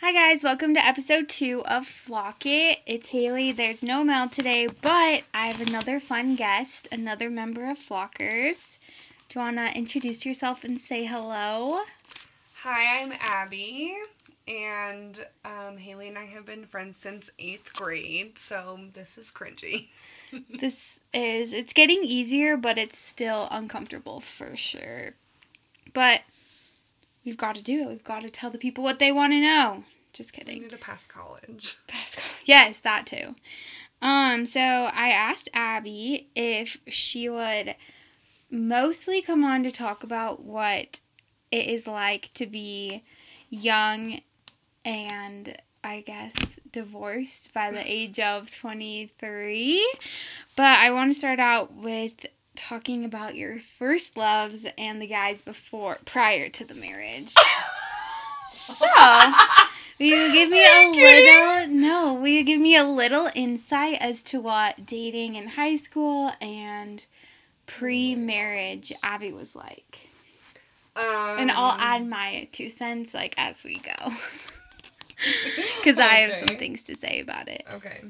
Hi guys, welcome to episode 2 of Flock It. It's Haley. There's no Mel today, but I have another fun guest, another member of Flockers. Do you want to introduce yourself and say hello? Hi, I'm Abby, and Haley and I have been friends since 8th grade, so this is cringy. It's getting easier, but it's still uncomfortable for sure. But we've got to do it. We've got to tell the people what they want to know. Just kidding. I need to pass college. Yes, that too. So I asked Abby if she would mostly come on to talk about what it is like to be young and, I guess, divorced by the age of 23. But I want to start out with talking about your first loves and the guys prior to the marriage. So, will you give me a little insight as to what dating in high school and pre-marriage Abby was like? And I'll add my 2 cents as we go. Because I have some things to say about it. Okay.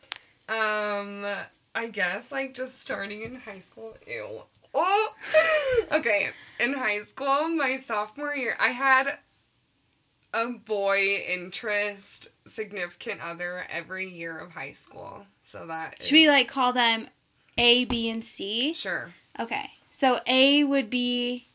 I guess, just starting in high school. Ew. Oh! Okay. In high school, my sophomore year, I had a boy interest significant other every year of high school. So that Should we, call them A, B, and C? Sure. Okay. So A would be...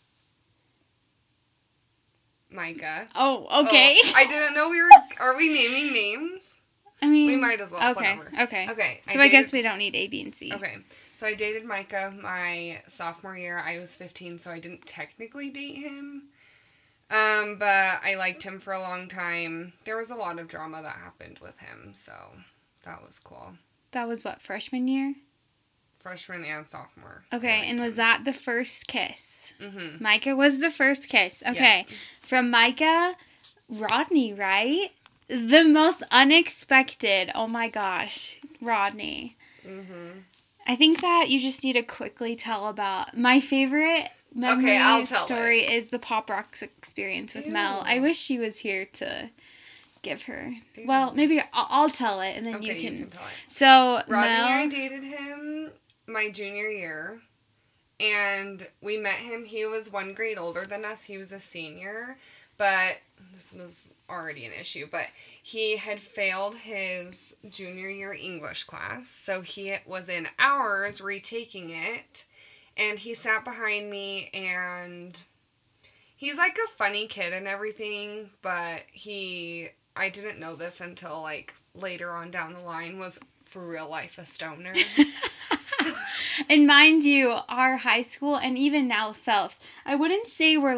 Micah. Oh, okay. Oh, I didn't know are we naming names? I mean... We might as well. Okay, whatever. Okay. So I guess we don't need A, B, and C. Okay. So I dated Micah my sophomore year. I was 15, so I didn't technically date him. But I liked him for a long time. There was a lot of drama that happened with him, so that was cool. That was what, freshman year? Freshman and sophomore. Okay, and was that the first kiss? Mm-hmm. Micah was the first kiss. Okay. Yeah. From Micah, Rodney, right? The most unexpected. Oh my gosh. Rodney. Mm-hmm. I think that you just need to quickly tell about my favorite memory story is the Pop Rocks experience with Mel. I wish she was here to give her. Ew. Well, maybe I'll tell it and then you can tell it. So, Rodney, Mel, I dated him my junior year, and we met him. He was 1 grade older than us. He was a senior, but this was already an issue, but he had failed his junior year English class, so he was in ours retaking it, and he sat behind me, and he's a funny kid and everything, but I didn't know this until later on down the line, was for real life a stoner. And mind you, our high school and even now selves, I wouldn't say we're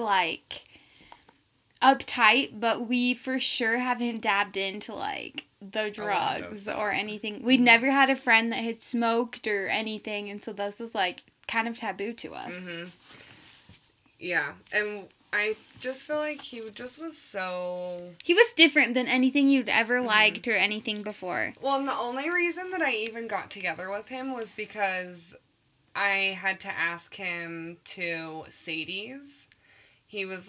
uptight, but we for sure haven't dabbed into the drugs or anything. We'd never had a friend that had smoked or anything, and so this was kind of taboo to us. Mm-hmm. Yeah, and I just feel like he just was so... He was different than anything you'd ever liked or anything before. Well, and the only reason that I even got together with him was because I had to ask him to Sadie's. He was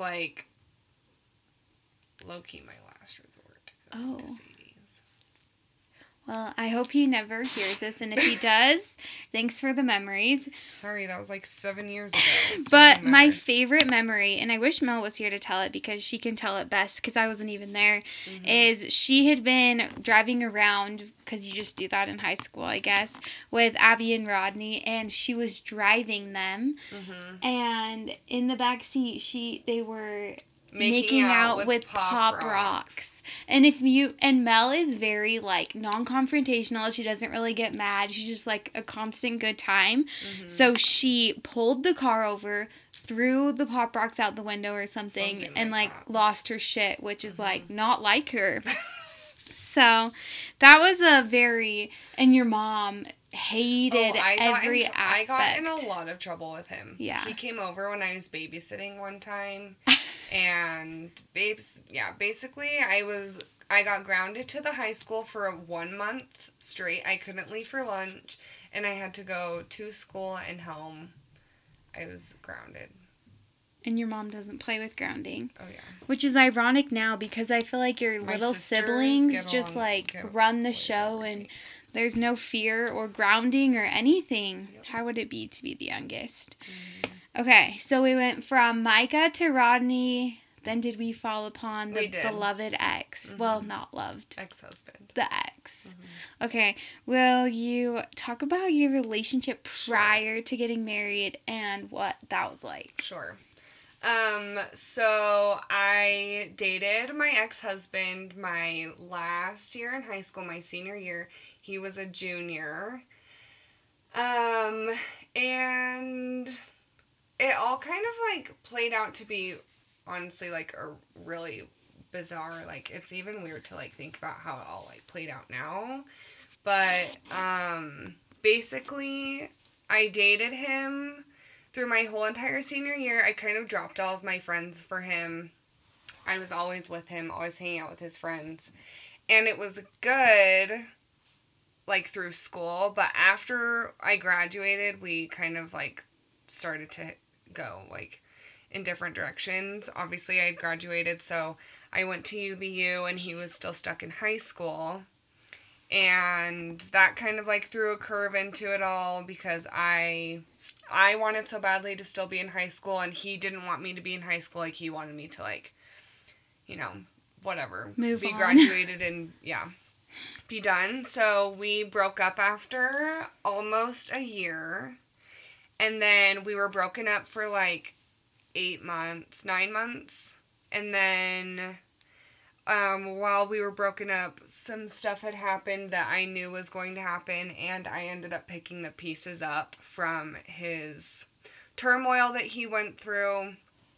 low-key my last resort to go to Sadie's. Well, I hope he never hears this, and if he does, thanks for the memories. Sorry, that was 7 years ago. But my favorite memory, and I wish Mel was here to tell it because she can tell it best because I wasn't even there, is she had been driving around, because you just do that in high school, I guess, with Abby and Rodney, and she was driving them, and in the back seat, they were... Making out with Pop Rocks. And Mel is very non-confrontational. She doesn't really get mad. She's just a constant good time. So she pulled the car over, threw the Pop Rocks out the window or something and lost her shit, which is not like her. So that was a very... And your mom hated every aspect. I got in a lot of trouble with him. Yeah. He came over when I was babysitting one time. And basically I got grounded to the high school for 1 month straight. I couldn't leave for lunch, and I had to go to school and home. I was grounded. And your mom doesn't play with grounding. Oh, yeah. Which is ironic now because I feel like your My little sisters siblings get just along- like get run the with show everything. and there's no fear or grounding or anything. Yep. How would it be to be the youngest? Mm-hmm. Okay, so we went from Micah to Rodney. Then did we fall upon the We did. beloved ex? Mhm. Well, not loved. Ex-husband. The ex. Mhm. Okay, will you talk about your relationship prior to getting married and what that was like? Sure. So I dated my ex-husband my last year in high school, my senior year. He was a junior. And it all kind of like played out to be honestly like a really bizarre, like it's even weird to like think about how it all like played out now. But basically I dated him through my whole entire senior year. I kind of dropped all of my friends for him. I was always with him, always hanging out with his friends. And it was good, like, through school. But after I graduated, we kind of, like, started to go, like, in different directions. Obviously, I had graduated, so I went to UVU, and he was still stuck in high school. And that kind of like threw a curve into it all because I wanted so badly to still be in high school, and he didn't want me to be in high school. Like, he wanted me to, like, you know, whatever. Move be on. graduated and, yeah, be done. So we broke up after almost a year. And then we were broken up for like 9 months. And then while we were broken up, some stuff had happened that I knew was going to happen, and I ended up picking the pieces up from his turmoil that he went through.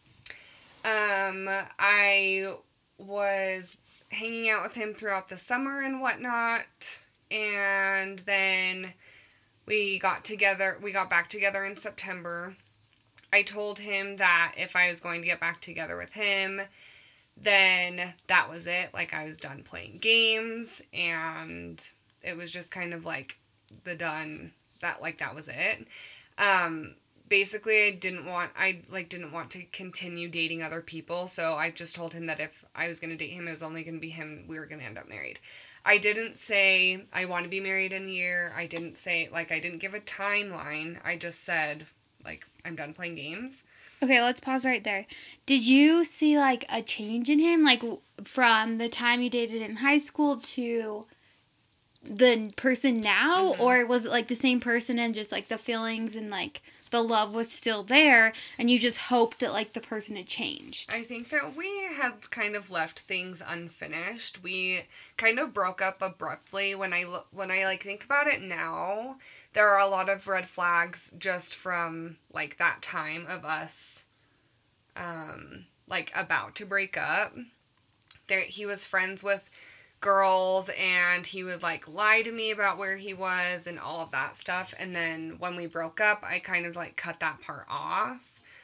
I was hanging out with him throughout the summer and whatnot, and then we got back together in September. I told him that if I was going to get back together with him, then that was it. Like, I was done playing games, and it was just kind of like that was it. Basically, I didn't want to continue dating other people, so I just told him that if I was going to date him, it was only going to be him. We were going to end up married. I didn't say I want to be married in a year. I didn't say, like, I didn't give a timeline. I just said, like, I'm done playing games. Okay, let's pause right there. Did you see, like, a change in him? Like, from the time you dated in high school to the person now? Mm-hmm. Or was it, like, the same person and just, like, the feelings and, like, the love was still there and you just hoped that, like, the person had changed? I think that we had kind of left things unfinished. We kind of broke up abruptly. When I like, think about it now, there are a lot of red flags just from, like, that time of us, like, about to break up. He was friends with girls, and he would, like, lie to me about where he was and all of that stuff. And then when we broke up, I kind of, like, cut that part off.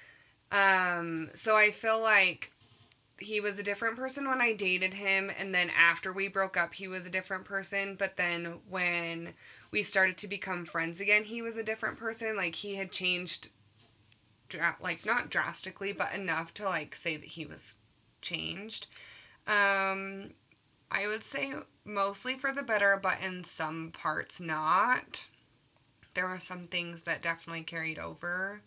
So I feel like he was a different person when I dated him, and then after we broke up, he was a different person. But then when we started to become friends again, he was a different person. Like, he had changed, like, not drastically, but enough to, like, say that he was changed. I would say mostly for the better, but in some parts not. There were some things that definitely carried over.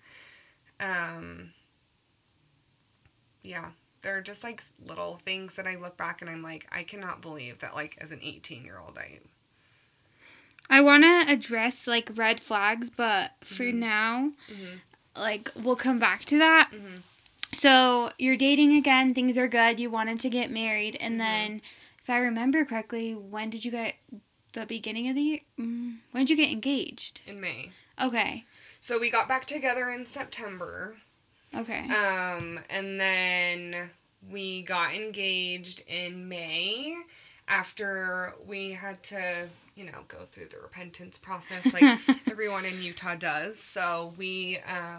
Yeah, they're just, like, little things that I look back and I'm like, I cannot believe that, like, as an 18-year-old, I want to address, like, red flags, but for Mm-hmm. now, Mm-hmm. like, we'll come back to that. Mm-hmm. So, you're dating again, things are good, you wanted to get married, and then, if I remember correctly, when did you get, the beginning of the year? When did you get engaged? In May. Okay. So we got back together in September. Okay. And then we got engaged in May after we had to, you know, go through the repentance process like everyone in Utah does. So we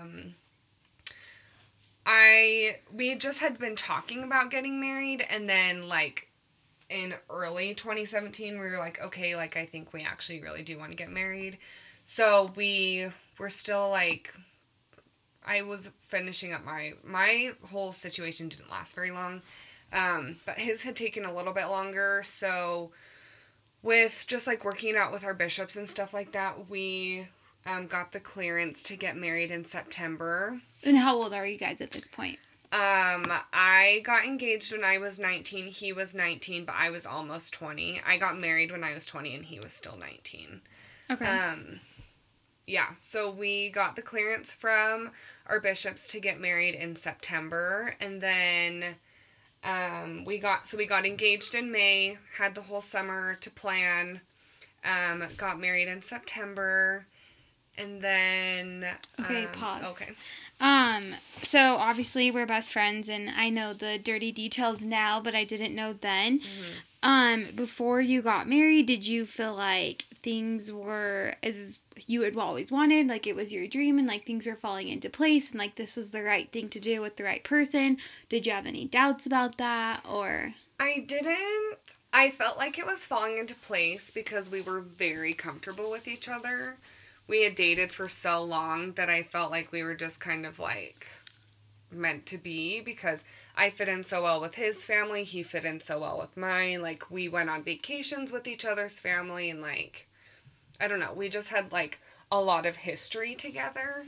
just had been talking about getting married, and then, like, in early 2017, we were like, okay, like, I think we actually really do want to get married. So we were still, like, I was finishing up my whole situation didn't last very long. But his had taken a little bit longer. So with just like working out with our bishops and stuff like that, we got the clearance to get married in September. And how old are you guys at this point? I got engaged when I was 19. He was 19, but I was almost 20. I got married when I was 20 and he was still 19. Okay. Yeah, so we got the clearance from our bishops to get married in September, and then we got engaged in May, had the whole summer to plan, got married in September, and then Okay, pause. Okay. So obviously we're best friends, and I know the dirty details now, but I didn't know then. Before you got married, did you feel like things were as you had always wanted, like it was your dream, and like things were falling into place, and like this was the right thing to do with the right person? Did you have any doubts about that, or? I didn't. I felt like it was falling into place because we were very comfortable with each other. We had dated for so long that I felt like we were just kind of like meant to be, because I fit in so well with his family, he fit in so well with mine. Like, we went on vacations with each other's family, and like, I don't know, we just had like a lot of history together.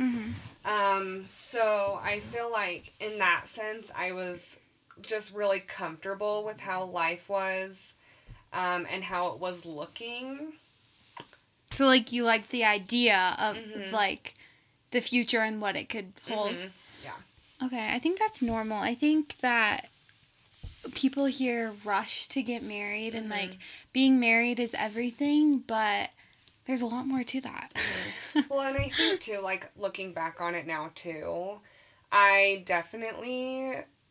So I feel like in that sense I was just really comfortable with how life was, and how it was looking. So like you liked the idea of like the future and what it could hold. Yeah. Okay, I think that's normal. I think that people here rush to get married, and like being married is everything, but there's a lot more to that. Well, and I think too, like looking back on it now too, I definitely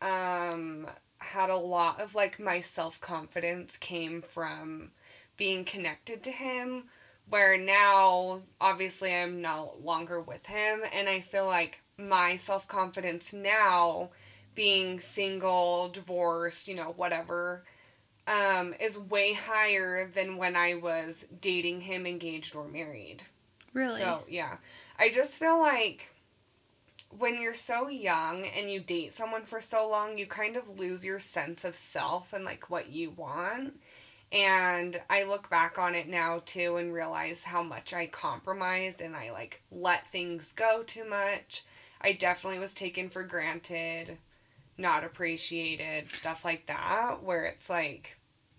had a lot of like my self-confidence came from being connected to him, where now obviously I'm no longer with him, and I feel like my self-confidence now, being single, divorced, you know, whatever, is way higher than when I was dating him, engaged, or married. Really? So, yeah. I just feel like when you're so young and you date someone for so long, you kind of lose your sense of self and, like, what you want. And I look back on it now, too, and realize how much I compromised and I, like, let things go too much. I definitely was taken for granted, not appreciated, stuff like that, where it's like,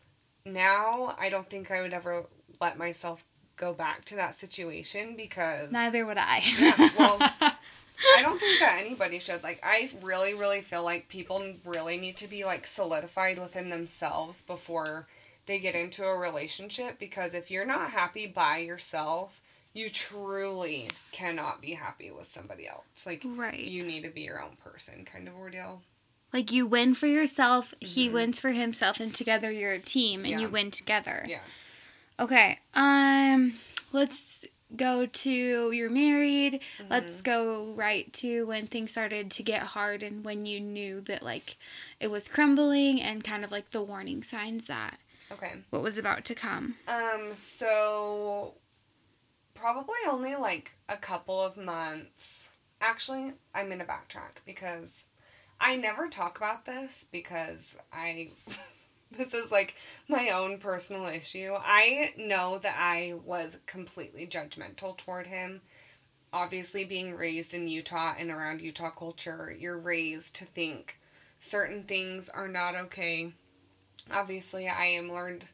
now I don't think I would ever let myself go back to that situation, because Neither would I. Yeah, well, I don't think that anybody should. Like, I really, really feel like people really need to be, like, solidified within themselves before they get into a relationship, because if you're not happy by yourself, you truly cannot be happy with somebody else. Like, right. You need to be your own person, kind of ordeal. Like, you win for yourself, he wins for himself, and together you're a team, and you win together. Yes. Okay, let's go to, you're married, let's go right to when things started to get hard, and when you knew that, like, it was crumbling, and kind of, like, the warning signs that what was about to come. So, probably only, like, a couple of months. Actually, I'm going to backtrack, because I never talk about this, because this is, like, my own personal issue. I know that I was completely judgmental toward him. Obviously, being raised in Utah and around Utah culture, you're raised to think certain things are not okay. Obviously, I'm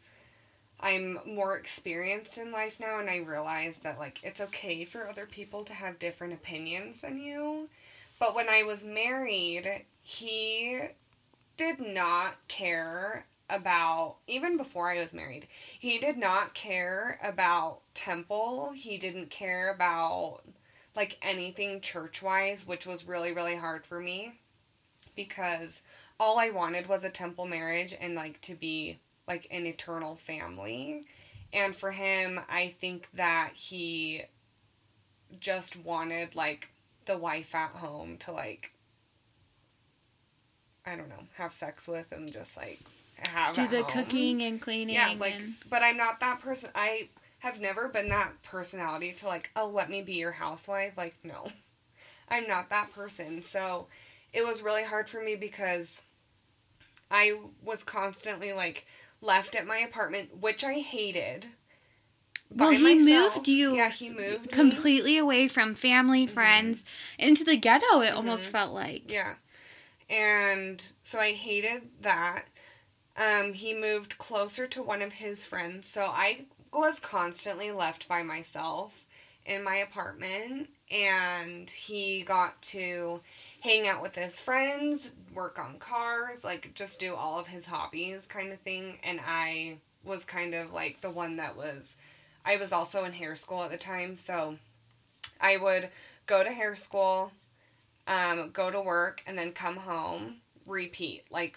more experienced in life now, and I realize that, like, it's okay for other people to have different opinions than you. But when I was married, he did not care about, even before I was married, he did not care about temple. He didn't care about, like, anything church-wise, which was really, really hard for me, because all I wanted was a temple marriage and, like, to be, like, an eternal family. And for him, I think that he just wanted, like, the wife at home to, like, I don't know, have sex with and just, like, have do at the home. Cooking and cleaning. Yeah, like, but I'm not that person. I have never been that personality to, like, oh, let me be your housewife. Like, no. I'm not that person. So it was really hard for me because I was constantly, like, left at my apartment, which I hated. Well, he myself. moved you Yeah, he moved completely away from family, friends, into the ghetto, it almost felt like. Yeah. And so I hated that. He moved closer to one of his friends, so I was constantly left by myself in my apartment, and he got to hang out with his friends, work on cars, like, just do all of his hobbies kind of thing, and I was kind of, like, the one that was... I was also in hair school at the time, so I would go to hair school, go to work, and then come home, repeat. Like,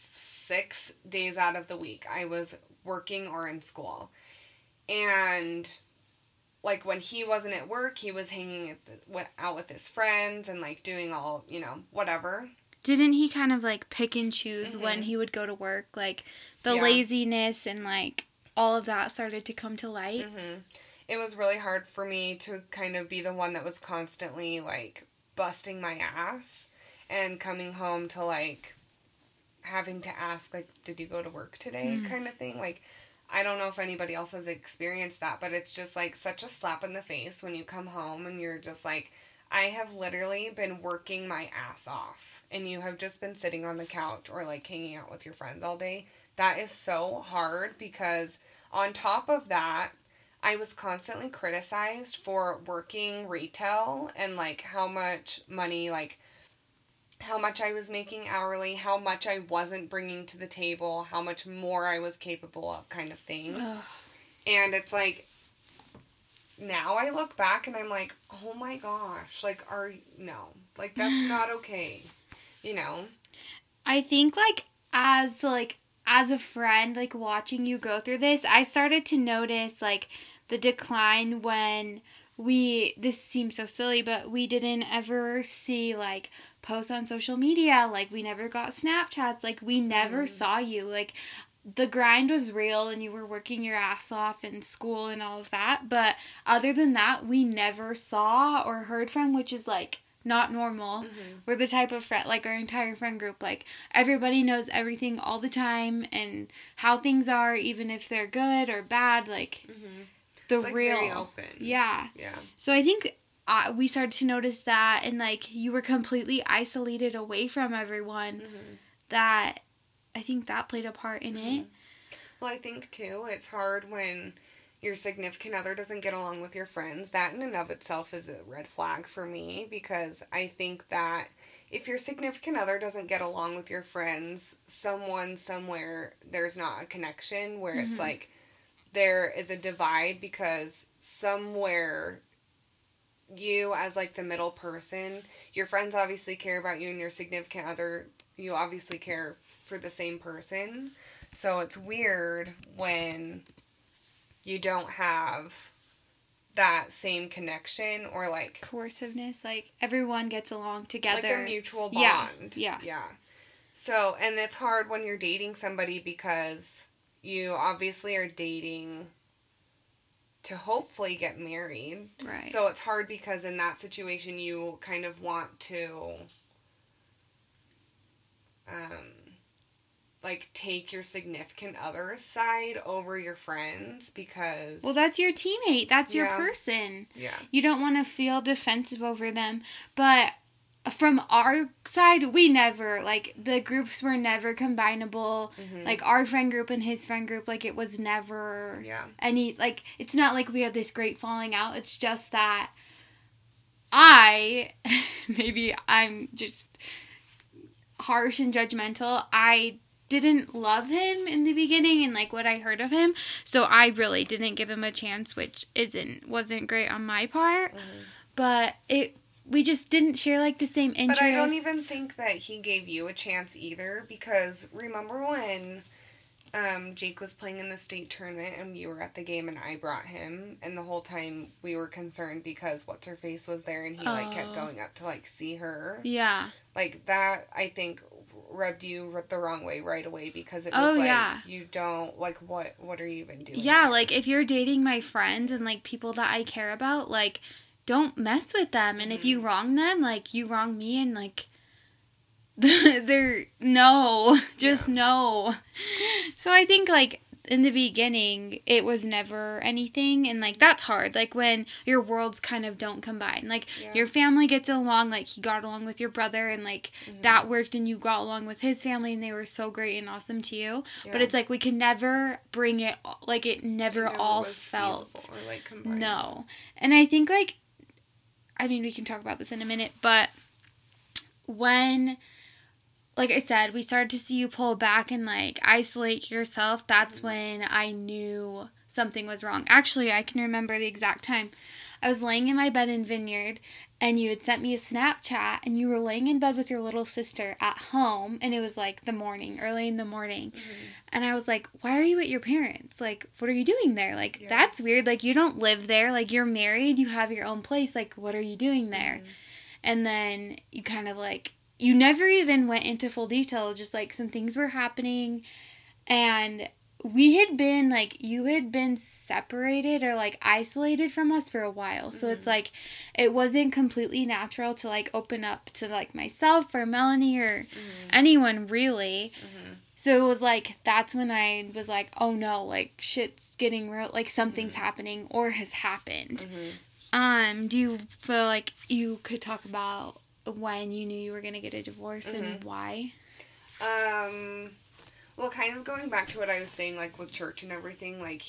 6 days out of the week, I was working or in school. And, like, when he wasn't at work, he was hanging out with his friends and, like, doing all, whatever. Didn't he kind of, like, pick and choose when he would go to work? Like, the laziness and, like, all of that started to come to light? It was really hard for me to kind of be the one that was constantly, like, busting my ass and coming home to, like, having to ask, like, did you go to work today, kind of thing. Like, I don't know if anybody else has experienced that, but it's just, like, such a slap in the face when you come home and you're just like, I have literally been working my ass off, and you have just been sitting on the couch or, like, hanging out with your friends all day. That is so hard because on top of that, I was constantly criticized for working retail and, like, how much money, like, how much I was making hourly, how much I wasn't bringing to the table, how much more I was capable of, kind of thing. Ugh. And it's like, now I look back and I'm like, oh my gosh, like, no, like, that's not okay, I think, like, as a friend, like, watching you go through this, I started to notice, like, the decline when this seems so silly, but we didn't ever see, like, posts on social media, like, we never got Snapchats, like, we never saw you, like, the grind was real and you were working your ass off in school and all of that, but other than that, we never saw or heard from, which is, like, not normal. We're the type of friend, like, our entire friend group, like, everybody knows everything all the time and how things are, even if they're good or bad, like, the like, real. Very open. Yeah. Yeah. So I think we started to notice that, and, like, you were completely isolated away from everyone. That, I think that played a part in it. Well, I think, too, it's hard when your significant other doesn't get along with your friends. That in and of itself is a red flag for me, because I think that if your significant other doesn't get along with your friends, someone somewhere, there's not a connection where it's like there is a divide, because somewhere you as, like, the middle person, your friends obviously care about you, and your significant other, you obviously care for the same person. So it's weird when you don't have that same connection or, like, coerciveness, like, everyone gets along together, like a mutual bond. Yeah. So, and it's hard when you're dating somebody, because you obviously are dating to hopefully get married. Right. So it's hard because in that situation you kind of want to like, take your significant other's side over your friends, because... Well, that's your teammate. That's your person. Yeah. You don't want to feel defensive over them. But from our side, we never, like, the groups were never combinable. Like, our friend group and his friend group, like, it was never any, like, it's not like we had this great falling out. It's just that maybe I'm just harsh and judgmental. I didn't love him in the beginning and, like, what I heard of him, so I really didn't give him a chance, which wasn't great on my part. But we just didn't share, like, the same interests. But I don't even think that he gave you a chance either, because remember when Jake was playing in the state tournament and you were at the game and I brought him, and the whole time we were concerned because What's-Her-Face was there and he, like, kept going up to, like, see her. Yeah. Like, that, I think, rubbed you the wrong way right away, because it was you don't, like, what are you even doing? Yeah, like, if you're dating my friends and, like, people that I care about, like, don't mess with them. And if you wrong them, like, you wrong me, and, like, they're, no. Just no. So I think, like, in the beginning, it was never anything, and, like, that's hard. Like, when your worlds kind of don't combine. Like, your family gets along, like, he got along with your brother, and, like, that worked, and you got along with his family, and they were so great and awesome to you. Yeah. But it's, like, we can never bring it, like, it never all felt. Or, like, combined. No. And I think, like, I mean, we can talk about this in a minute, but when, like I said, we started to see you pull back and, like, isolate yourself, that's when I knew something was wrong. Actually, I can remember the exact time. I was laying in my bed in Vineyard, and you had sent me a Snapchat, and you were laying in bed with your little sister at home, and it was, like, the morning, early in the morning. And I was like, why are you at your parents'? Like, what are you doing there? Like, that's weird. Like, you don't live there. Like, you're married. You have your own place. Like, what are you doing there? And then you kind of, like, you never even went into full detail, just, like, some things were happening, and we had been, like, you had been separated or, like, isolated from us for a while, so it's, like, it wasn't completely natural to, like, open up to, like, myself or Melanie or anyone, really, so it was, like, that's when I was, like, oh, no, like, shit's getting real, like, something's happening or has happened. Do you feel like you could talk about when you knew you were going to get a divorce and why? Well, kind of going back to what I was saying, like, with church and everything, like,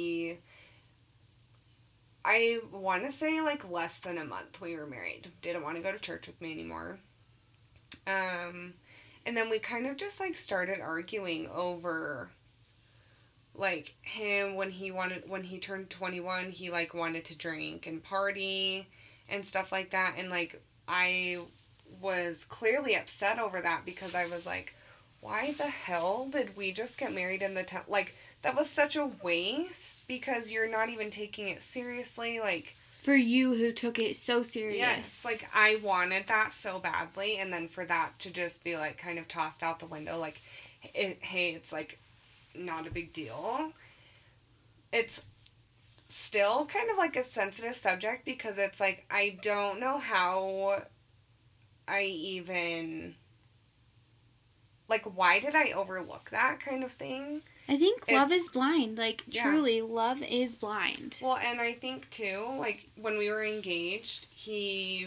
I want to say, like, less than a month we were married. Didn't want to go to church with me anymore. And then we kind of just, like, started arguing over, like, him when he turned 21, he, like, wanted to drink and party and stuff like that, and, like, I was clearly upset over that because I was like, why the hell did we just get married in the temple? Like, that was such a waste because you're not even taking it seriously. Like, for you who took it so serious. Yes, like, I wanted that so badly, and then for that to just be, like, kind of tossed out the window, like, hey, it's, like, not a big deal. It's still kind of, like, a sensitive subject because it's, like, I don't know how I even, like, why did I overlook that kind of thing? I think love is blind. Like, truly, love is blind. Well, and I think, too, like, when we were engaged, I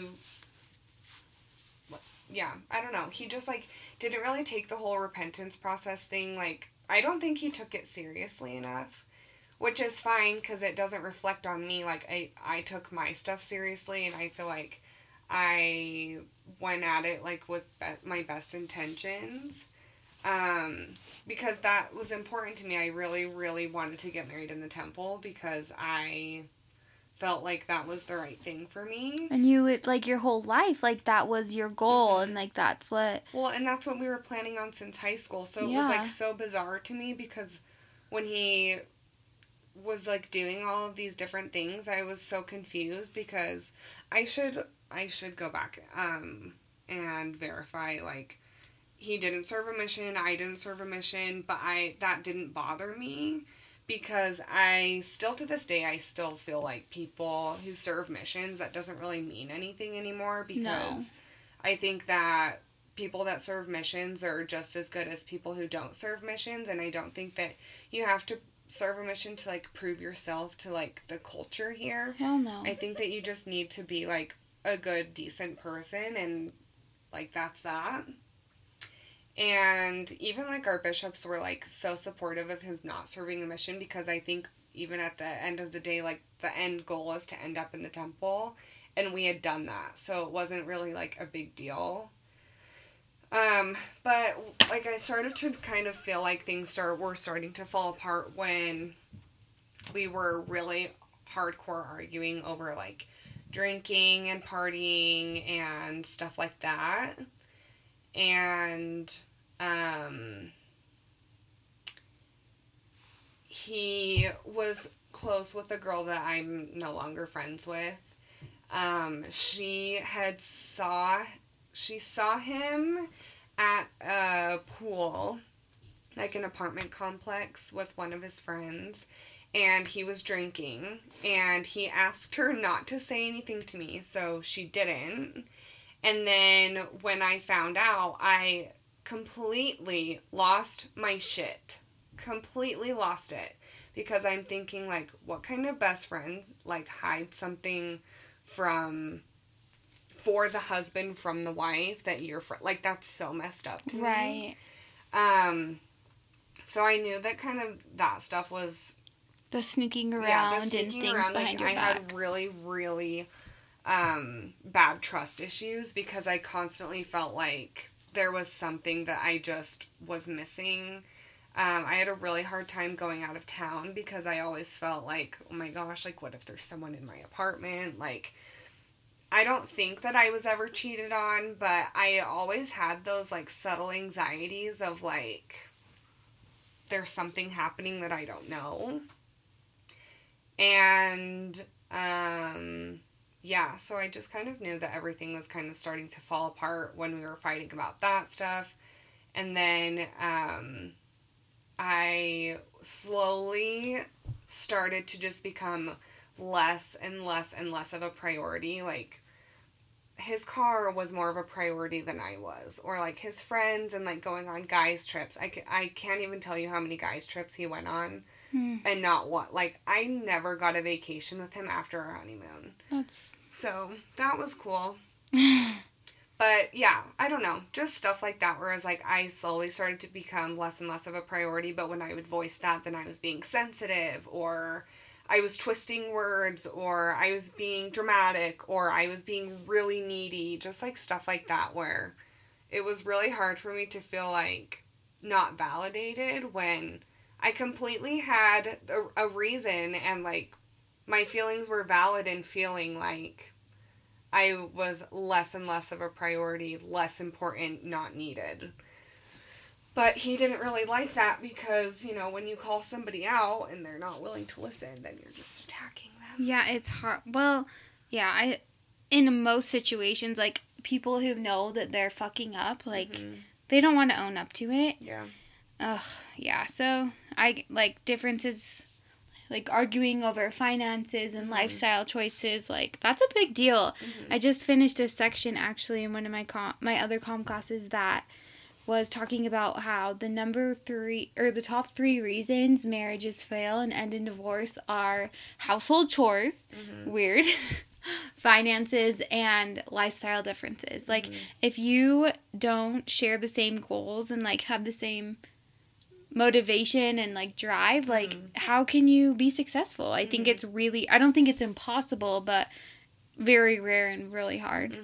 don't know. He just, like, didn't really take the whole repentance process thing. Like, I don't think he took it seriously enough, which is fine because it doesn't reflect on me. Like, I took my stuff seriously, and I feel like I went at it, like, with my best intentions. Because that was important to me. I really, really wanted to get married in the temple because I felt like that was the right thing for me. And you would, like, your whole life, like, that was your goal, and, like, that's what... Well, and that's what we were planning on since high school, so it was, like, so bizarre to me because when he was, like, doing all of these different things, I was so confused because I should go back, and verify, like, he didn't serve a mission, I didn't serve a mission, but that didn't bother me, because I still, to this day, I still feel like people who serve missions, that doesn't really mean anything anymore, because I think that people that serve missions are just as good as people who don't serve missions, and I don't think that you have to serve a mission to, like, prove yourself to, like, the culture here. Hell no. I think that you just need to be, like, a good, decent person, and, like, that's that. And even, like, our bishops were, like, so supportive of him not serving a mission, because I think even at the end of the day, like, the end goal is to end up in the temple, and we had done that, so it wasn't really, like, a big deal. But, like, I started to kind of feel like things were starting to fall apart when we were really hardcore arguing over, like, drinking and partying and stuff like that. And, he was close with a girl that I'm no longer friends with. She saw him at a pool, like an apartment complex, with one of his friends, and he was drinking, and he asked her not to say anything to me, so she didn't. And then when I found out, I completely lost my shit. Completely lost it. Because I'm thinking, like, what kind of best friends, like, hide something for the husband from the wife that you're, like, that's so messed up to me. Right. So I knew that kind of, that stuff was... The sneaking around and things behind like, your I back. had really, really bad trust issues because I constantly felt like there was something that I just was missing. I had a really hard time going out of town because I always felt like, oh my gosh, like, what if there's someone in my apartment? Like, I don't think that I was ever cheated on, but I always had those, like, subtle anxieties of, like, there's something happening that I don't know. And, yeah, so I just kind of knew that everything was kind of starting to fall apart when we were fighting about that stuff. And then, I slowly started to just become less and less and less of a priority. Like, his car was more of a priority than I was. Or, like, his friends and, like, going on guys' trips. I can't even tell you how many guys' trips he went on. And not one. Like, I never got a vacation with him after our honeymoon. So, that was cool. But, yeah, I don't know. Just stuff like that, whereas, like, I slowly started to become less and less of a priority, but when I would voice that, then I was being sensitive, or I was twisting words, or I was being dramatic, or I was being really needy, just, like, stuff like that, where it was really hard for me to feel, like, not validated when I completely had a reason, and, like, my feelings were valid in feeling like I was less and less of a priority, less important, not needed. But he didn't really like that because, you know, when you call somebody out and they're not willing to listen, then you're just attacking them. Yeah, it's hard. Well, yeah, in most situations, like, people who know that they're fucking up, like, they don't want to own up to it. Yeah. Ugh, yeah, so, like, differences, like, arguing over finances and lifestyle choices, like, that's a big deal. I just finished a section, actually, in one of my other comm classes that was talking about how the top 3 reasons marriages fail and end in divorce are household chores, weird, finances, and lifestyle differences. Like, if you don't share the same goals and, like, have the same motivation and, like, drive, like, how can you be successful? I think it's really, I don't think it's impossible, but very rare and really hard.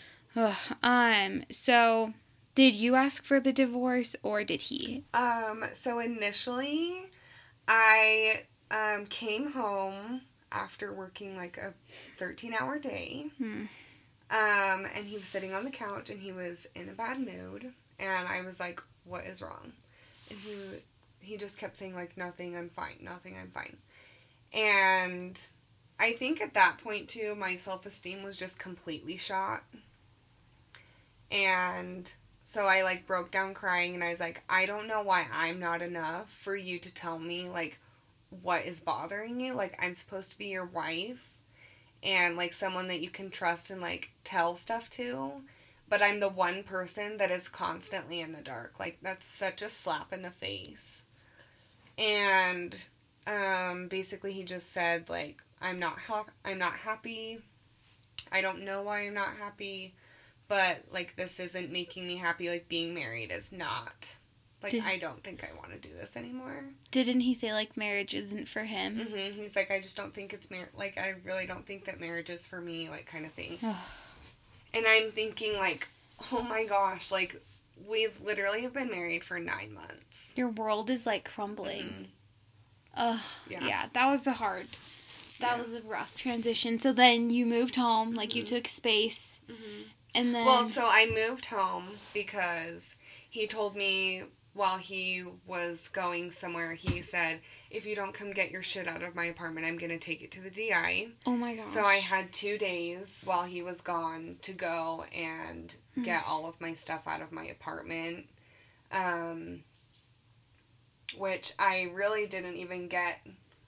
So, did you ask for the divorce, or did he? So initially, I, came home after working, like, a 13-hour day, and he was sitting on the couch, and he was in a bad mood, and I was like, what is wrong? And he just kept saying, like, nothing, I'm fine, nothing, I'm fine. And I think at that point, too, my self-esteem was just completely shot. And so I, like, broke down crying, and I was like, I don't know why I'm not enough for you to tell me, like, what is bothering you. Like, I'm supposed to be your wife and, like, someone that you can trust and, like, tell stuff to. But I'm the one person that is constantly in the dark. Like, that's such a slap in the face. And basically he just said, like, I'm not happy. I don't know why I'm not happy. But, like, this isn't making me happy. Like, being married is not. Like, I don't think I want to do this anymore. Didn't he say, like, marriage isn't for him? He's like, I just don't think it's like, I really don't think that marriage is for me, like, kind of thing. And I'm thinking, like, oh my gosh, like, we've literally have been married for 9 months. Your world is, like, crumbling. Yeah, that was that was a rough transition. So then you moved home, like, you took space, and then... Well, so I moved home because he told me while he was going somewhere, he said, if you don't come get your shit out of my apartment, I'm going to take it to the DI. Oh my gosh. So I had 2 days while he was gone to go and get all of my stuff out of my apartment. Which I really didn't even get.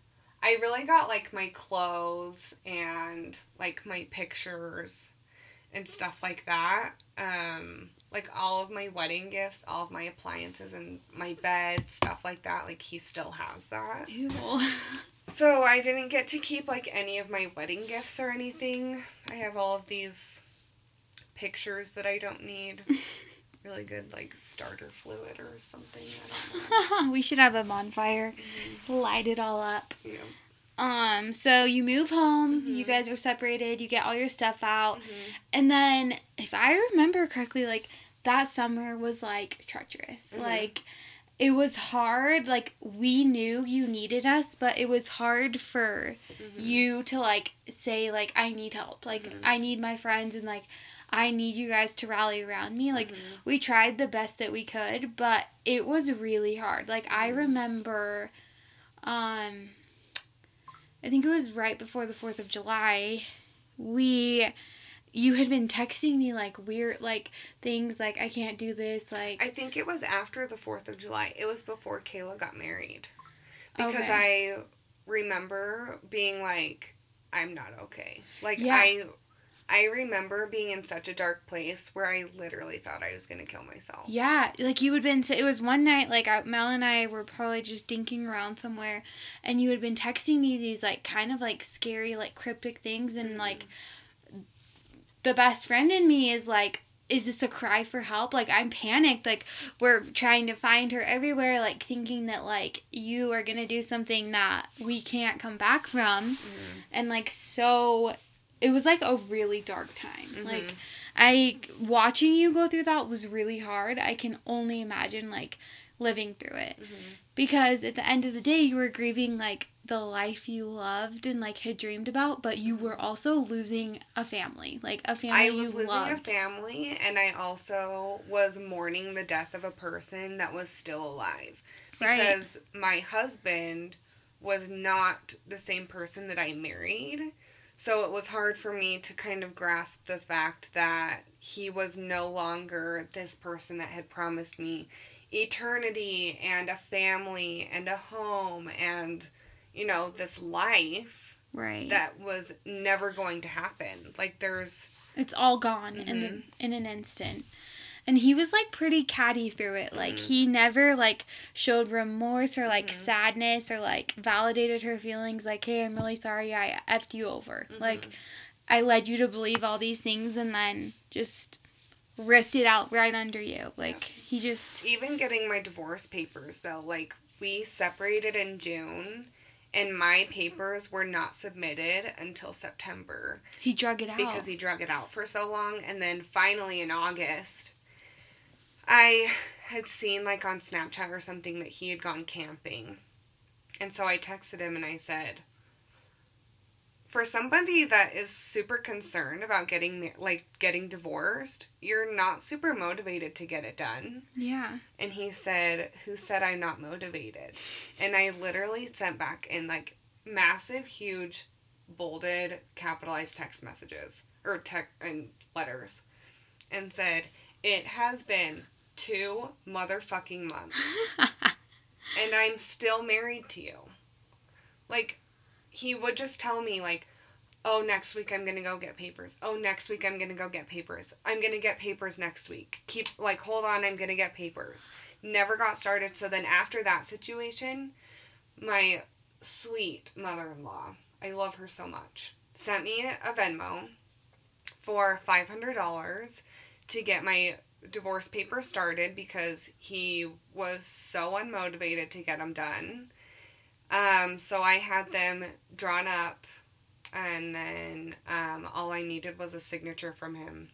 I really got, like, my clothes and, like, my pictures and stuff like that. Like, all of my wedding gifts, all of my appliances and my bed, stuff like that. Like, he still has that. Ew. So I didn't get to keep, like, any of my wedding gifts or anything. I have all of these pictures that I don't need. Really good, like, starter fluid or something. I don't know. We should have a bonfire. Light it all up. Yeah. So you move home, Mm-hmm. you guys are separated, you get all your stuff out, Mm-hmm. and then, if I remember correctly, like, that summer was, like, treacherous. Mm-hmm. Like, it was hard, like, we knew you needed us, but it was hard for Mm-hmm. you to, like, say, like, I need help, like, Mhm. I need my friends, and, like, I need you guys to rally around me. Like, Mhm. we tried the best that we could, but it was really hard. Like, I Mhm. remember, I think it was right before the 4th of July, you had been texting me, like, weird, like, things, like, I can't do this, like... I think it was after the 4th of July. It was before Kayla got married. Because Okay. I remember being like, I'm not okay. Like, Yeah. I remember being in such a dark place where I literally thought I was going to kill myself. Yeah, like, you had been, it was one night, like, Mel and I were probably just dinking around somewhere, and you had been texting me these, like, kind of, like, scary, like, cryptic things, and, like, the best friend in me is like, is this a cry for help? Like, I'm panicked. Like, we're trying to find her everywhere, like, thinking that, like, you are going to do something that we can't come back from. Mm-hmm. And, like, so, it was, like, a really dark time. Mm-hmm. Like, watching you go through that was really hard. I can only imagine, like, living through it. Mm-hmm. Because at the end of the day, you were grieving, like, the life you loved and, like, had dreamed about, but you were also losing a family. Like, a family I was you losing loved. a family, and I also was mourning the death of a person that was still alive. Right. Because my husband was not the same person that I married. So it was hard for me to kind of grasp the fact that he was no longer this person that had promised me eternity and a family and a home and, you know, this life Right. that was never going to happen. Like, there's... It's all gone Mhm. in an instant. And he was, like, pretty catty through it. Like, Mhm. he never, like, showed remorse or, like, Mhm. sadness or, like, validated her feelings. Like, hey, I'm really sorry I effed you over. Mhm. Like, I led you to believe all these things and then just ripped it out right under you. Like, he just... Even getting my divorce papers, though, like, we separated in June, and my papers were not submitted until September. He drug it out. Because he drug it out for so long, and then finally in August, I had seen, like, on Snapchat or something that he had gone camping. And so I texted him and I said, for somebody that is super concerned about getting divorced, you're not super motivated to get it done. Yeah. And he said, who said I'm not motivated? And I literally sent back in, like, massive, huge, bolded, capitalized text messages, or and letters, and said, it has been 2 motherfucking months, and I'm still married to you. Like, he would just tell me, like, oh, next week I'm gonna go get papers. Oh, next week I'm gonna go get papers. I'm gonna get papers next week. Hold on, I'm gonna get papers. Never got started. So then after that situation, my sweet mother-in-law, I love her so much, sent me a Venmo for $500 to get my divorce papers started because he was so unmotivated to get them done. So I had them drawn up, and then all I needed was a signature from him.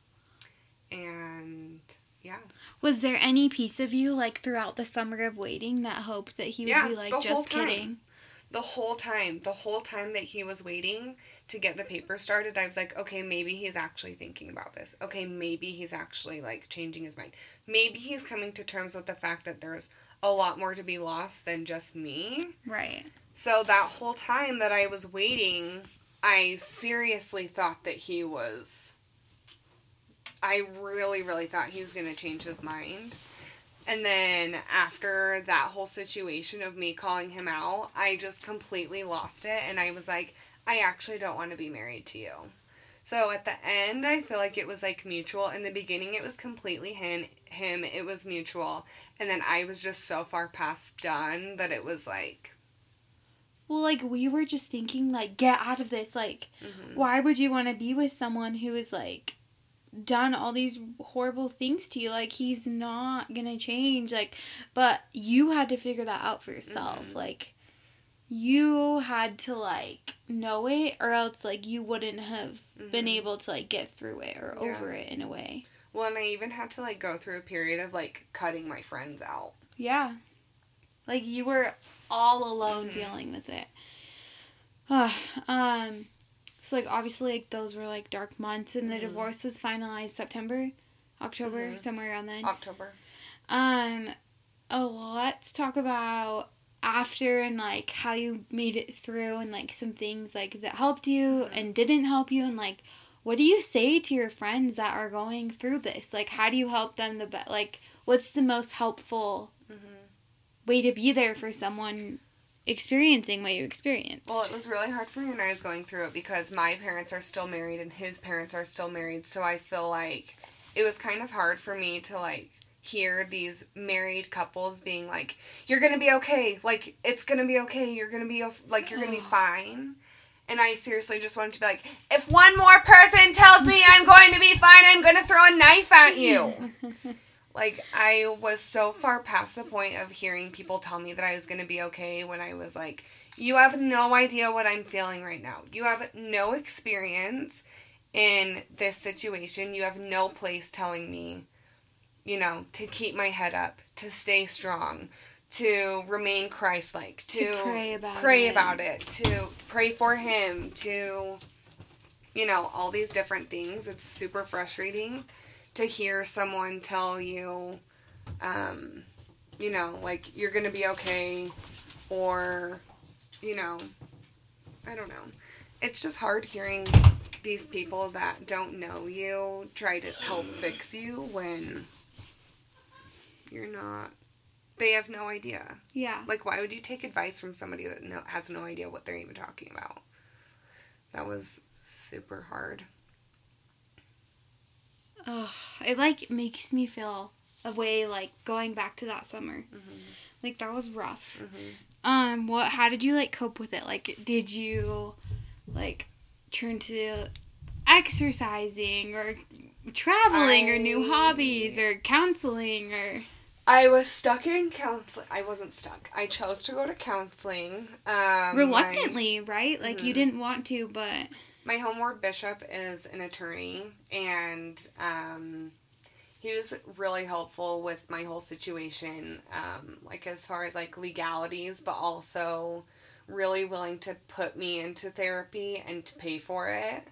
And yeah. Was there any piece of you, like, throughout the summer of waiting that hoped that he would be like, the whole just time. kidding? The whole time that he was waiting to get the paper started, I was like, okay, maybe he's actually thinking about this. Okay, maybe he's actually, like, changing his mind. Maybe he's coming to terms with the fact that there's a lot more to be lost than just me. Right. So that whole time that I was waiting, I seriously thought that I really, really thought he was going to change his mind. And then after that whole situation of me calling him out, I just completely lost it. And I was like, I actually don't want to be married to you. So at the end, I feel like it was like mutual. In the beginning, it was completely him. It was mutual. And then I was just so far past done that it was like... Well, like, we were just thinking, like, get out of this. Like, why would you want to be with someone who is, like, done all these horrible things to you? Like, he's not gonna change. Like, but you had to figure that out for yourself. Like, you had to, like, know it, or else, like, you wouldn't have been able to, like, get through it or over it in a way. Well, and I even had to, like, go through a period of, like, cutting my friends out. Yeah. Like, you were all alone dealing with it. So, like, obviously, like, those were, like, dark months, and the divorce was finalized October, somewhere around then. October. Let's talk about after and, like, how you made it through and, like, some things, like, that helped you and didn't help you, and, like, what do you say to your friends that are going through this? Like, how do you help them like, what's the most helpful way to be there for someone experiencing what you experienced? Well, it was really hard for me when I was going through it because my parents are still married and his parents are still married, so I feel like it was kind of hard for me to, like, hear these married couples being like, you're gonna be okay, like, it's gonna be okay, you're gonna be, like, you're gonna be fine. And I seriously just wanted to be like, if one more person tells me I'm going to be fine, I'm gonna throw a knife at you. Like, I was so far past the point of hearing people tell me that I was going to be okay when I was like, you have no idea what I'm feeling right now. You have no experience in this situation. You have no place telling me, you know, to keep my head up, to stay strong, to remain Christ-like, to pray about it, to pray for him, to, you know, all these different things. It's super frustrating to hear someone tell you, you know, like, you're gonna be okay, or, you know, I don't know. It's just hard hearing these people that don't know you try to help fix you when you're not, they have no idea. Yeah. Like, why would you take advice from somebody that has no idea what they're even talking about? That was super hard. Oh, it, like, makes me feel a way, like, going back to that summer. Like, that was rough. How did you, like, cope with it? Like, did you, like, turn to exercising or traveling or new hobbies or counseling or... I was stuck in counseling. I wasn't stuck. I chose to go to counseling. Reluctantly, right? Like, you didn't want to, but... My homeward bishop is an attorney, and he was really helpful with my whole situation, like, as far as, like, legalities, but also really willing to put me into therapy and to pay for it.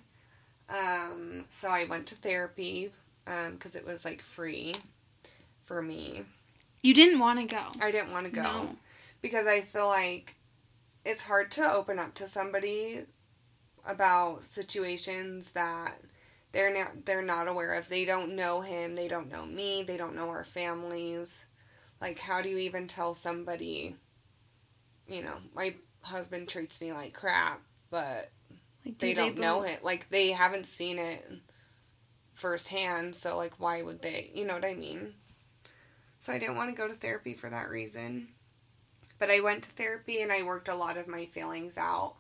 So I went to therapy, because it was, like, free for me. You didn't want to go. I didn't want to go. No. Because I feel like it's hard to open up to somebody about situations that they're not aware of. They don't know him, they don't know me, they don't know our families. Like, how do you even tell somebody, you know, my husband treats me like crap, but like, they don't know him. Like, they haven't seen it firsthand, so, like, why would they? You know what I mean? So I didn't want to go to therapy for that reason. But I went to therapy and I worked a lot of my feelings out.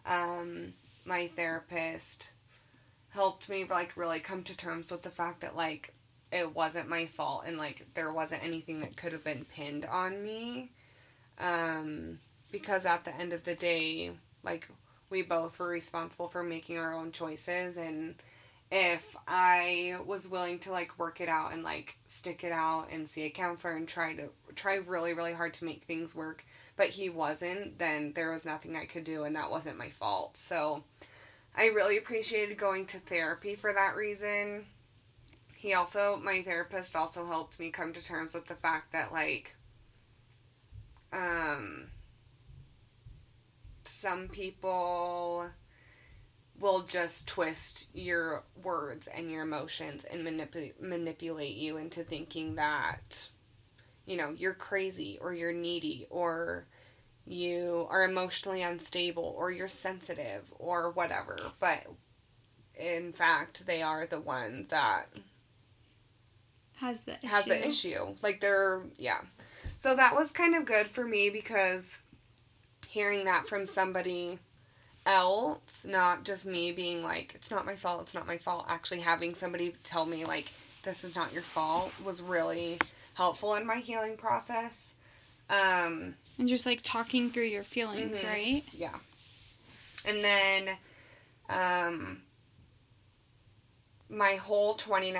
My therapist helped me, like, really come to terms with the fact that, like, it wasn't my fault and, like, there wasn't anything that could have been pinned on me. Because at the end of the day, like, we both were responsible for making our own choices, and if I was willing to, like, work it out and, like, stick it out and see a counselor and try really, really hard to make things work, but he wasn't, then there was nothing I could do, and that wasn't my fault. So I really appreciated going to therapy for that reason. My therapist also helped me come to terms with the fact that, like, some people will just twist your words and your emotions and manipulate you into thinking that you're crazy or you're needy or you are emotionally unstable or you're sensitive or whatever. But in fact, they are the one that has the issue. Like yeah. So that was kind of good for me because hearing that from somebody else, not just me being like, it's not my fault, actually having somebody tell me like, this is not your fault, was really helpful in my healing process. And just like talking through your feelings, right? Yeah. And then my whole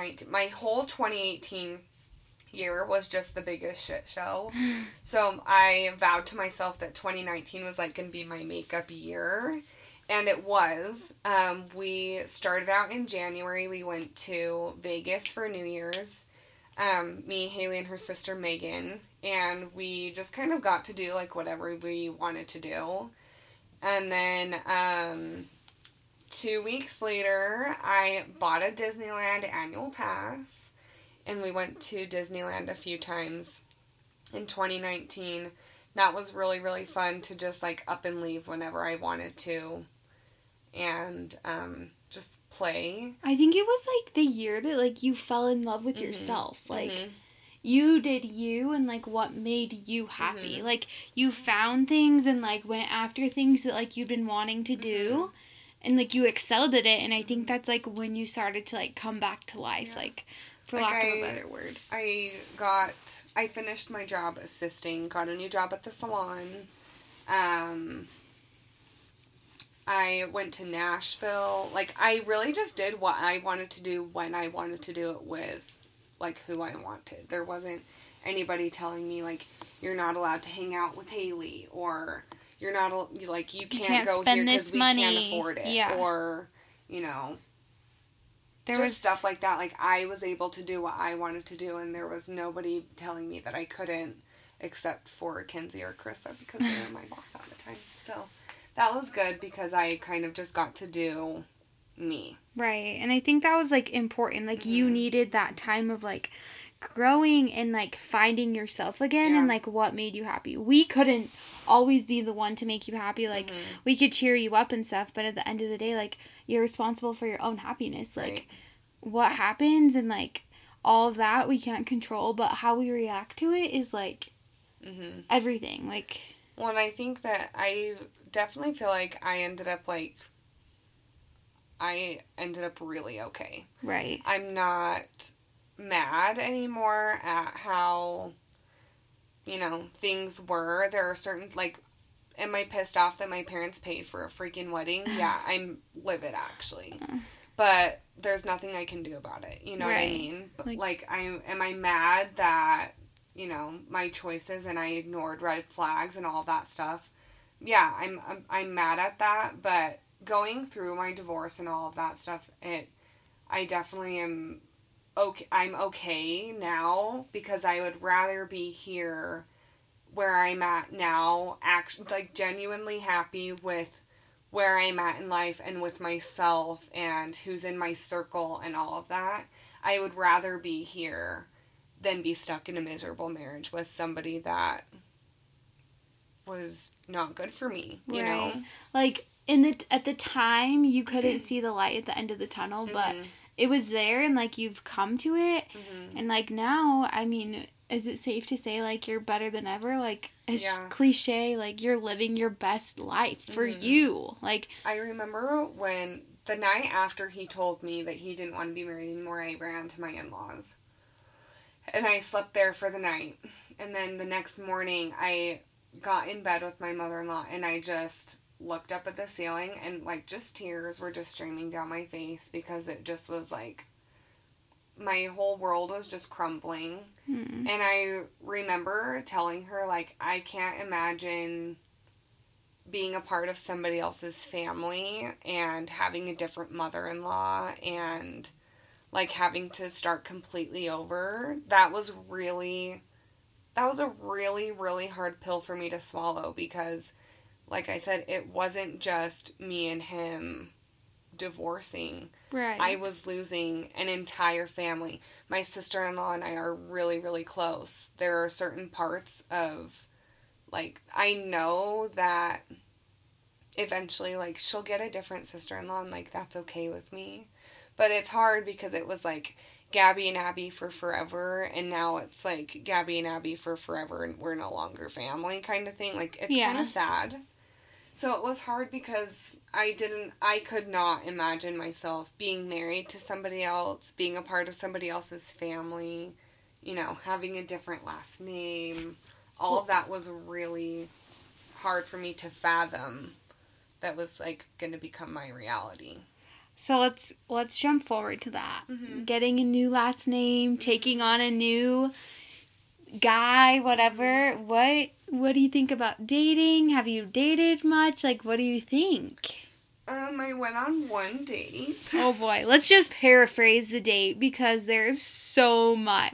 2018 year was just the biggest shit show. So I vowed to myself that 2019 was like going to be my makeup year. And it was. We started out in January. We went to Vegas for New Year's. Me, Haley, and her sister Megan. And we just kind of got to do like whatever we wanted to do. And then 2 weeks later, I bought a Disneyland annual pass. And we went to Disneyland a few times in 2019. That was really, really fun to just like up and leave whenever I wanted to. And just play. I think it was like the year that like you fell in love with yourself. Like you did you and like what made you happy. Like you found things and like went after things that like you'd been wanting to do. And like you excelled at it. And I think that's like when you started to like come back to life. Like for like lack of a better word. I finished my job assisting, got a new job at the salon. I went to Nashville. Like, I really just did what I wanted to do when I wanted to do it with, like, who I wanted. There wasn't anybody telling me, like, you're not allowed to hang out with Haley, or you're not, like, you can't go here because we can't afford it. Yeah. Or, there was stuff like that. Like, I was able to do what I wanted to do, and there was nobody telling me that I couldn't, except for Kenzie or Carissa, because they were my boss at the time. So that was good because I kind of just got to do me. Right. And I think that was, like, important. Like, you needed that time of, like, growing and, like, finding yourself again and, like, what made you happy. We couldn't always be the one to make you happy. Like, we could cheer you up and stuff, but at the end of the day, like, you're responsible for your own happiness. Like, what happens and, like, all of that we can't control, but how we react to it is, like, everything. Like, well, and I think that I definitely feel like I ended up really okay. Right. I'm not mad anymore at how, things were. There are certain, like, am I pissed off that my parents paid for a freaking wedding? Yeah, I'm livid, actually. But there's nothing I can do about it. You know what I mean? But, am I mad that, my choices and I ignored red flags and all that stuff? Yeah, I'm mad at that, but going through my divorce and all of that stuff, I definitely am okay. I'm okay now because I would rather be here where I'm at now, actually, like, genuinely happy with where I'm at in life and with myself and who's in my circle and all of that. I would rather be here than be stuck in a miserable marriage with somebody that was not good for me, you know? Like, at the time, you couldn't see the light at the end of the tunnel, but it was there, and, like, you've come to it, and, like, now, I mean, is it safe to say, like, you're better than ever? Like, it's cliche, like, you're living your best life for you. Like, I remember when, the night after he told me that he didn't want to be married anymore, I ran to my in-laws, and I slept there for the night, and then the next morning, I got in bed with my mother-in-law, and I just looked up at the ceiling, and, like, just tears were just streaming down my face, because it just was, like, my whole world was just crumbling, and I remember telling her, like, I can't imagine being a part of somebody else's family, and having a different mother-in-law, and, like, having to start completely over. That was a really, really hard pill for me to swallow, because, like I said, it wasn't just me and him divorcing, Right. I was losing an entire family. My sister-in-law and I are really, really close. There are certain parts of, like, I know that eventually, like, she'll get a different sister-in-law, and, like, that's okay with me. But it's hard because it was, like, Gabby and Abby for forever, and now it's, like, Gabby and Abby for forever, and we're no longer family kind of thing. Like, it's kind of sad. So it was hard because I could not imagine myself being married to somebody else, being a part of somebody else's family, you know, having a different last name. All of that was really hard for me to fathom that was, like, going to become my reality. So let's jump forward to that. Mm-hmm. Getting a new last name, taking on a new guy, whatever. What do you think about dating? Have you dated much? Like, what do you think? I went on one date. Oh boy, let's just paraphrase the date because there's so much.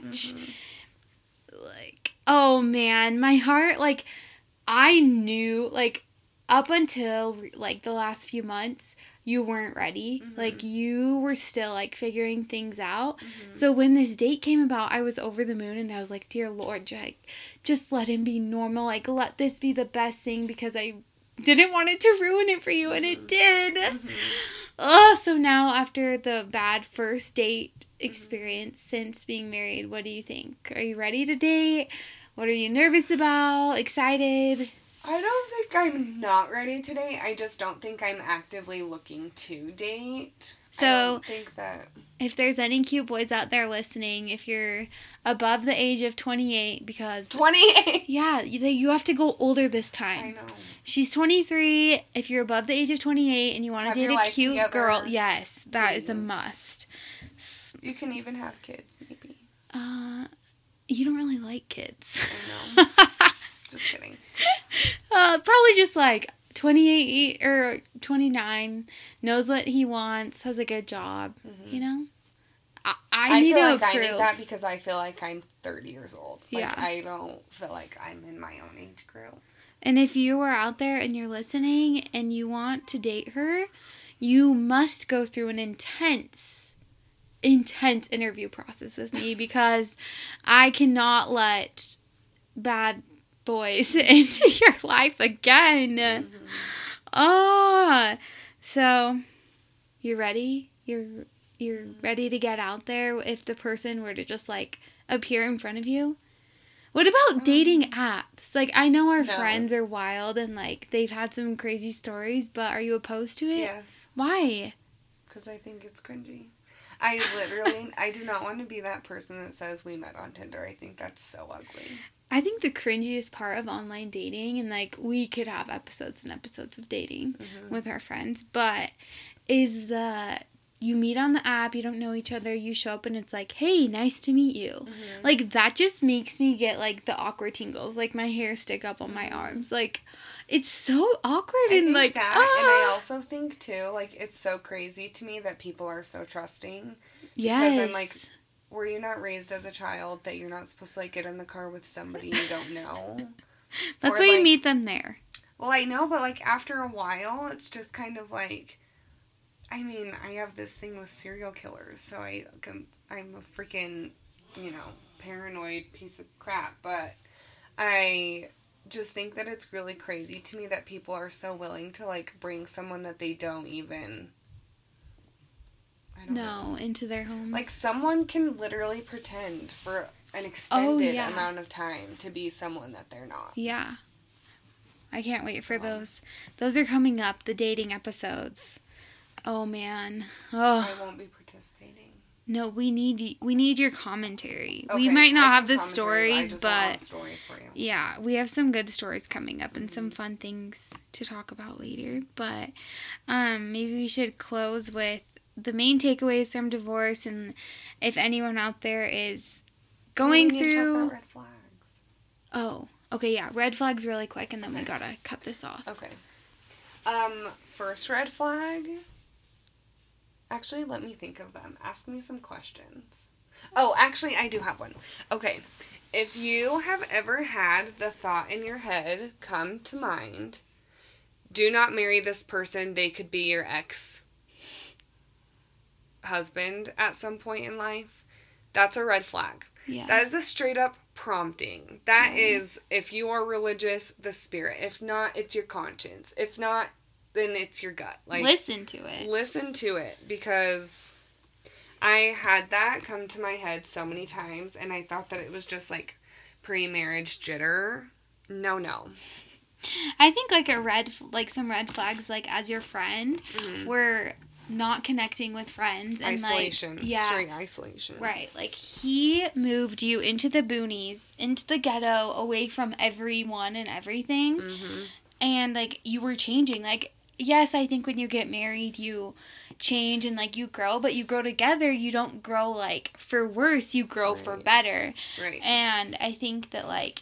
Mm-hmm. Like, oh man, my heart, like, I knew, like, up until, like, the last few months, you weren't ready. Mm-hmm. Like, you were still, like, figuring things out. Mm-hmm. So when this date came about, I was over the moon, and I was like, dear Lord, just let him be normal. Like, let this be the best thing, because I didn't want it to ruin it for you, and it did. Mm-hmm. So now, after the bad first date experience since being married, what do you think? Are you ready to date? What are you nervous about? Excited? I don't think I'm not ready to date. I just don't think I'm actively looking to date. So, I don't think that... If there's any cute boys out there listening, if you're above the age of 28, because... 28? Yeah, you have to go older this time. I know. She's 23. If you're above the age of 28 and you want to date a cute together. girl, yes, that Please. is a must. You can even have kids, maybe. You don't really like kids. I know. Just kidding. Probably just like 28 or 29, knows what he wants, has a good job, you know? I need feel to like approve. I need that because I feel like I'm 30 years old. Like, Yeah. I don't feel like I'm in my own age group. And if you are out there and you're listening and you want to date her, you must go through an intense interview process with me because I cannot let bad boys into your life again. So you're ready? You're ready to get out there if the person were to just, like, appear in front of you? What about dating apps? Like, I know our friends are wild and, like, they've had some crazy stories, but are you opposed to it? Yes. Why? Because I think it's cringy. I do not want to be that person that says we met on Tinder. I think that's so ugly. I think the cringiest part of online dating, and, like, we could have episodes and episodes of dating with our friends, but is you meet on the app, you don't know each other, you show up and it's like, hey, nice to meet you. Like, that just makes me get, like, the awkward tingles. Like, my hair stick up on my arms. Like, it's so awkward and, like, that, and I also think, too, like, it's so crazy to me that people are so trusting. Yes. Because I'm like, were you not raised as a child that you're not supposed to, like, get in the car with somebody you don't know? That's or, why like, you meet them there. Well, I know, but, like, after a while, it's just kind of like, I mean, I have this thing with serial killers, so I'm a freaking, you know, paranoid piece of crap, but I just think that it's really crazy to me that people are so willing to, like, bring someone that they don't even... into their homes. Like, someone can literally pretend for an extended amount of time to be someone that they're not. Yeah. I can't wait for those. Those are coming up, the dating episodes. Oh, man. Oh. I won't be participating. No, we need your commentary. Okay, we might not I have can the commentary, stories, I just but want a story for you. Yeah, we have some good stories coming up and some fun things to talk about later. But maybe we should close with the main takeaways from divorce, and if anyone out there is going we need through... to talk about red flags. Oh, okay, yeah, red flags really quick, and then we gotta cut this off. Okay. First red flag... Actually, let me think of them. Ask me some questions. Oh, actually, I do have one. Okay. If you have ever had the thought in your head come to mind, do not marry this person, they could be your ex. husband at some point in life, that's a red flag. Yeah. That is a straight up prompting. That is, if you are religious, the spirit. If not, it's your conscience. If not, then it's your gut. Like, listen to it. Listen to it, because I had that come to my head so many times, and I thought that it was just like pre-marriage jitter. No. I think like some red flags, like as your friend, were not connecting with friends and isolation, like straight isolation. Right, like he moved you into the boonies, into the ghetto, away from everyone and everything, and like you were changing. Like, yes, I think when you get married, you change and like you grow, but you grow together. You don't grow like for worse. You grow for better. Right. And I think that like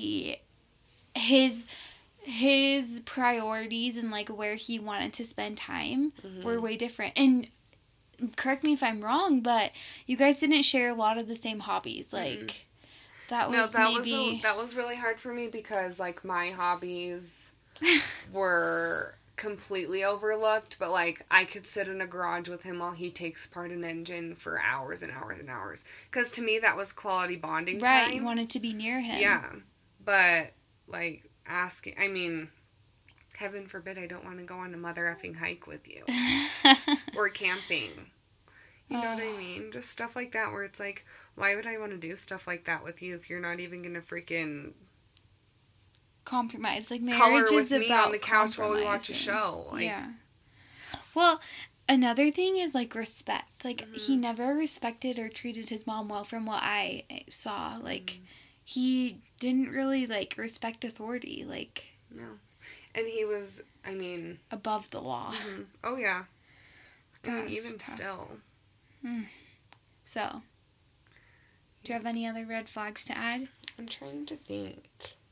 his priorities and like where he wanted to spend time were way different. And correct me if I'm wrong, but you guys didn't share a lot of the same hobbies. Like that was really hard for me, because like my hobbies were completely overlooked, but like I could sit in a garage with him while he takes apart an engine for hours and hours and hours, because to me that was quality bonding time. Right, you wanted to be near him. Yeah, but like asking, I mean, heaven forbid I don't want to go on a mother effing hike with you or camping, you know what I mean? Just stuff like that, where it's like, why would I want to do stuff like that with you if you're not even gonna freaking compromise? Like, marriage color is with me about on the couch while we watch a show. Like, yeah. Well, another thing is like respect. Like he never respected or treated his mom well, from what I saw. Like he didn't really like respect authority. Like, no. And he was, I mean, above the law. Oh yeah. I mean, That's even tough. still. So, do you have any other red flags to add? I'm trying to think.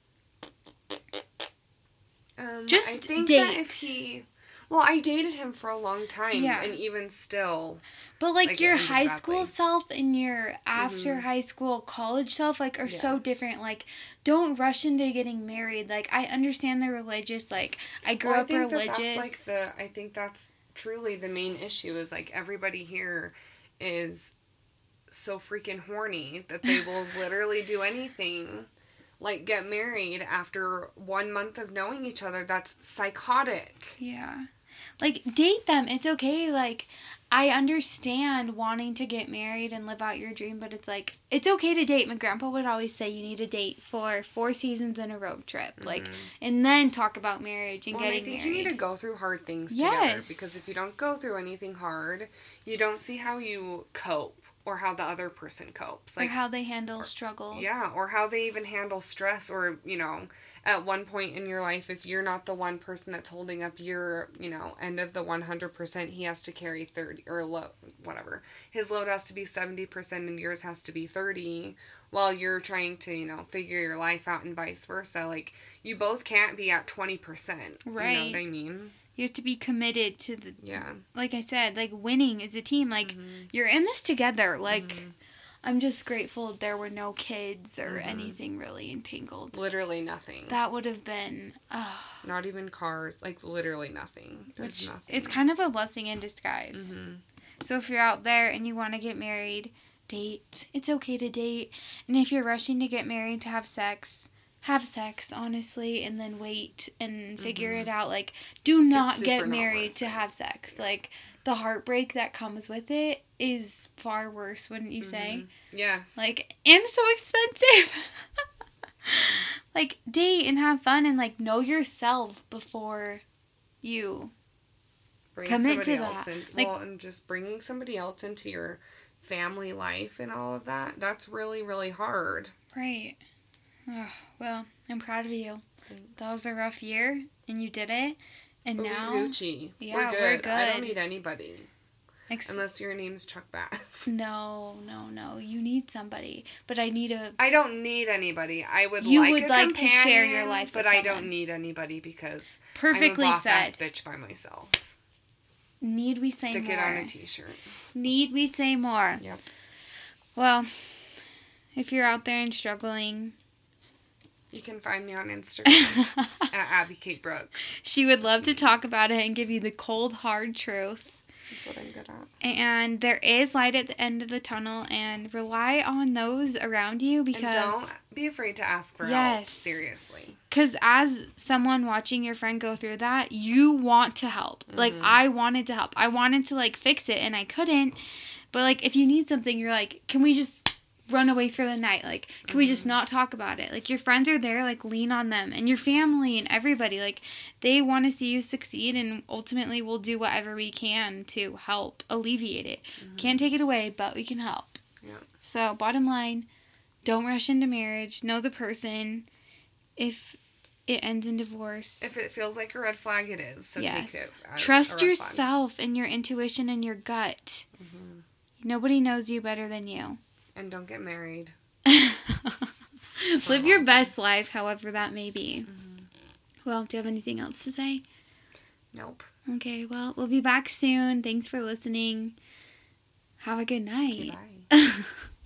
Just I think date. that if he, well, I dated him for a long time, and even still, but like your it ended high school badly. self and your after high school college self, like, are so different. Like, don't rush into getting married. Like, I understand the religious. Like, I grew up religious. I think that's truly the main issue, is like everybody here is so freaking horny that they will literally do anything. Like, get married after 1 month of knowing each other. That's psychotic. Yeah. Like, date them. It's okay. Like, I understand wanting to get married and live out your dream, but it's like, it's okay to date. My grandpa would always say you need a date for 4 seasons in a road trip. Like, and then talk about marriage and getting married. I think you need to go through hard things together. Because if you don't go through anything hard, you don't see how you cope. Or how the other person copes. Like, or how they handle struggles. Yeah, or how they even handle stress. Or, you know, at one point in your life, if you're not the one person that's holding up your, you know, end of the 100%, he has to carry 30, or whatever. His load has to be 70% and yours has to be 30, while you're trying to, you know, figure your life out, and vice versa. Like, you both can't be at 20%. Right. You know what I mean? You have to be committed to the, like I said, like, winning as a team. Like, you're in this together. Like, I'm just grateful there were no kids or anything really entangled. Literally nothing. That would have been, not even cars. Like, literally nothing. There's nothing. It's kind of a blessing in disguise. So if you're out there and you want to get married, date. It's okay to date. And if you're rushing to get married to have sex, honestly, and then wait and figure it out. Like, do not get married to have sex. Like, the heartbreak that comes with it is far worse, wouldn't you say? Yes. Like, and so expensive. Like, date and have fun and, like, know yourself before you commit to that. And just bringing somebody else into your family life and all of that, that's really, really hard. Right. Oh, well, I'm proud of you. Thanks. That was a rough year, and you did it. And now, Gucci. Yeah, we're good. I don't need anybody. Unless your name's Chuck Bass. No. You need somebody. But I don't need anybody. I would you like would a like companion, to share your life with but someone. I don't need anybody, because perfectly I'm a said. boss-ass bitch by myself. Need we say Stick more? Stick it on a t-shirt. Need we say more? Yep. Well, if you're out there and struggling, you can find me on Instagram at Abby Kate Brooks. She would love to talk about it and give you the cold, hard truth. That's what I'm good at. And there is light at the end of the tunnel, and rely on those around you because... And don't be afraid to ask for help, seriously. Because as someone watching your friend go through that, you want to help. Mm-hmm. Like, I wanted to help. I wanted to, like, fix it, and I couldn't. But, like, if you need something, you're like, can we just run away for the night? Like, can we just not talk about it? Like, your friends are there, like, lean on them. And your family and everybody, like, they want to see you succeed, and ultimately we'll do whatever we can to help alleviate it. Can't take it away, but we can help. Yeah. So, bottom line, don't rush into marriage. Know the person. If it ends in divorce. If it feels like a red flag, it is. So take it as Trust yourself and your intuition and your gut. Mm-hmm. Nobody knows you better than you. And don't get married. Live your best life, however that may be. Mm-hmm. Well, do you have anything else to say? Nope. Okay, well, we'll be back soon. Thanks for listening. Have a good night. Okay, bye.